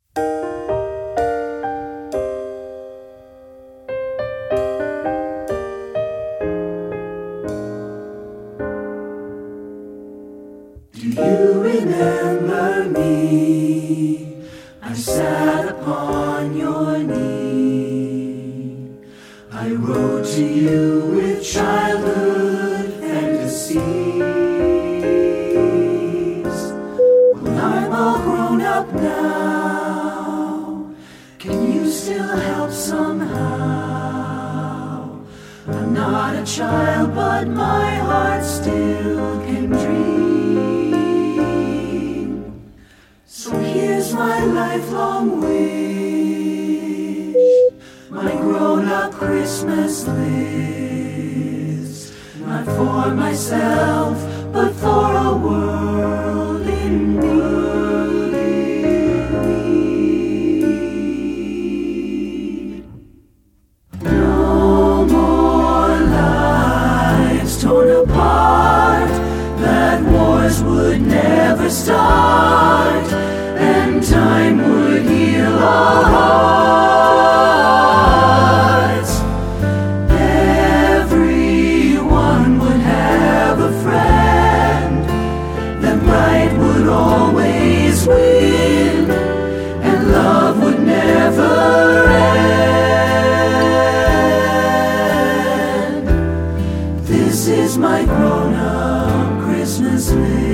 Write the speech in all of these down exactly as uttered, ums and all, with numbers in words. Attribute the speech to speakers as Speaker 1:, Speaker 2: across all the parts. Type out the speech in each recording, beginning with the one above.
Speaker 1: Do you remember me? I sat upon your knee. I wrote to you with childhood fantasies. Well, I'm all grown up now. Can you still help somehow? I'm not a child, but my heart still can dream. So here's my lifelong wish, my grown-up Christmas list. Not for myself, but for a world in need. No more lives torn apart, that wars would never start, and time would heal our hearts. Everyone would have a friend, then right would always win, and love would never end. This is my grown-up Christmas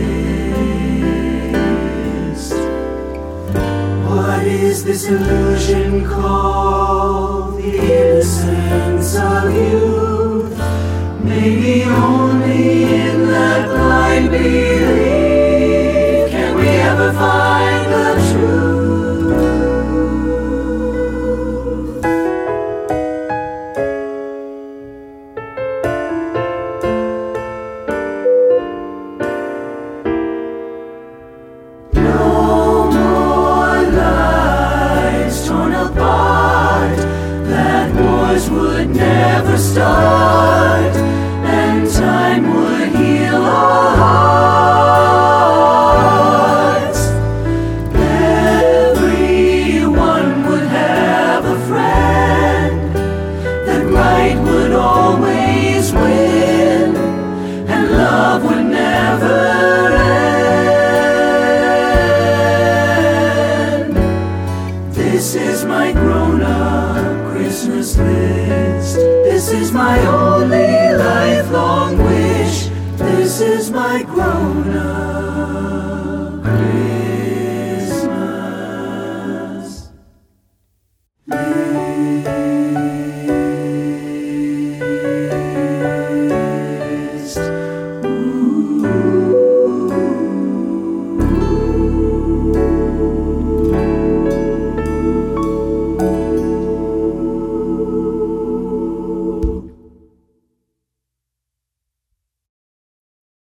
Speaker 1: list. What is this illusion called? The innocence of youth. Maybe only in that blind belief can we ever find the truth. No more lives torn apart, that wars would never start, and time would heal our hearts. Everyone would have a friend, that right would always win, and love would never end. This is my grown-up Christmas list. This is my only